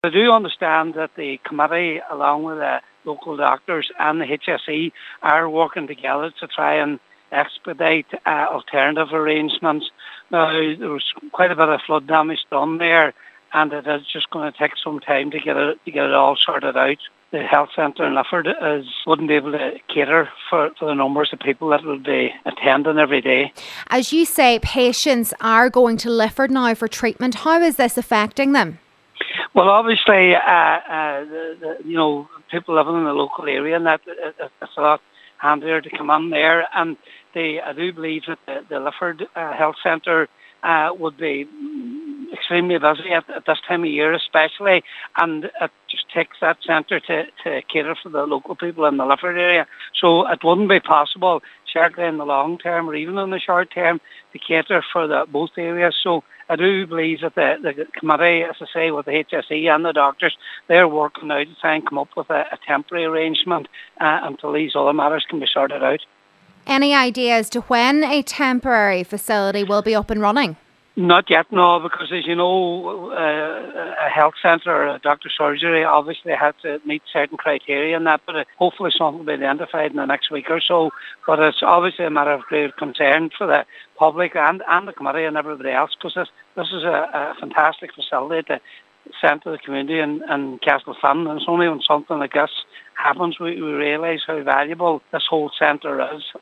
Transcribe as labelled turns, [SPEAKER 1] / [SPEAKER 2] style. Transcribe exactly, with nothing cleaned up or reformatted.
[SPEAKER 1] I do understand that the committee, along with the local doctors and the H S E, are working together to try and expedite uh, alternative arrangements. Now, there was quite a bit of flood damage done there, and it is just going to take some time to get it to get it all sorted out. The health centre in Lifford is wouldn't be able to cater for, for the numbers of people that will be attending every day.
[SPEAKER 2] As you say, patients are going to Lifford now for treatment. How is this affecting them?
[SPEAKER 1] Well, obviously, uh, uh, the, the, you know, people living in the local area, and that uh, it's a lot handier to come in there. And they, I do believe that the, the Lifford uh, Health Centre uh, would be extremely busy at, at this time of year especially, and it just takes that centre to, to cater for the local people in the Lifford area. So it wouldn't be possible, certainly in the long term or even in the short term, to cater for the, both areas. So I do believe that the, the committee, as I say, with the H S E and the doctors, they're working now to try and come up with a, a temporary arrangement uh, until these other matters can be sorted out.
[SPEAKER 2] Any idea as to when a temporary facility will be up and running?
[SPEAKER 1] Not yet, no, because as you know, uh, a health centre or a doctor's surgery obviously had to meet certain criteria and that, but uh, hopefully something will be identified in the next week or so. But it's obviously a matter of great concern for the public and, and the committee and everybody else, because this, this is a, a fantastic facility to send to the community in, in Castlefin, and it's only when something like this happens we, we realise how valuable this whole centre is.